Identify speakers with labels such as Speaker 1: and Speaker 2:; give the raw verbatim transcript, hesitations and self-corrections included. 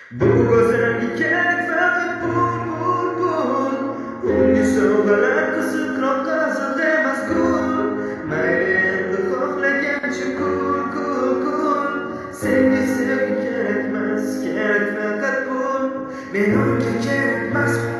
Speaker 1: Bu ko'zlarga kerak faqat pul, pul, pul. Unga sovg'alar qiziqroq qizil emas gul. Mayli endi xohlagancha kul, kul, kul. Senga sevgi kerakmas, kerak faqat pul. Men unga kerakmas.